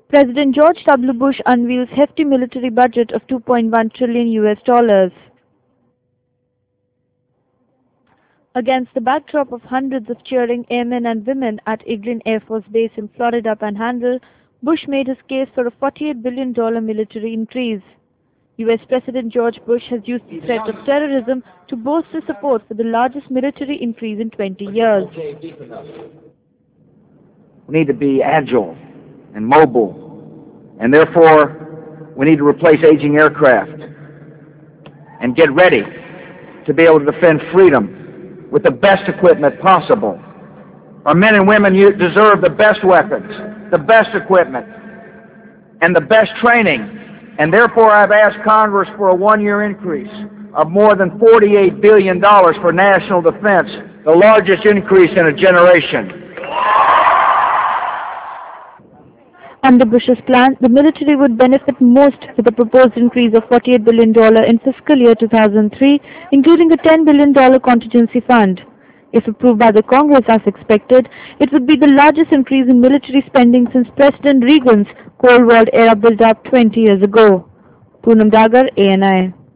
President George W. Bush unveils hefty military budget of $2.1 trillion US. Against the backdrop of hundreds of cheering airmen and women at Eglin Air Force Base in Florida Panhandle, Bush made his case for a $48 billion military increase. US President George Bush has used the threat of terrorism to bolster support for the largest military increase in 20 years. We need to be agile and mobile, and therefore we need to replace aging aircraft and get ready to be able to defend freedom with the best equipment possible. Our men and women deserve the best weapons, the best equipment, and the best training, and therefore I've asked Congress for a one-year increase of more than $48 billion for national defense, the largest increase in a generation. Under Bush's plan, the military would benefit most with a proposed increase of $48 billion in fiscal year 2003, including a $10 billion contingency fund. If approved by the Congress as expected, it would be the largest increase in military spending since President Reagan's Cold War era build-up 20 years ago. Poonam Dagar, ANI.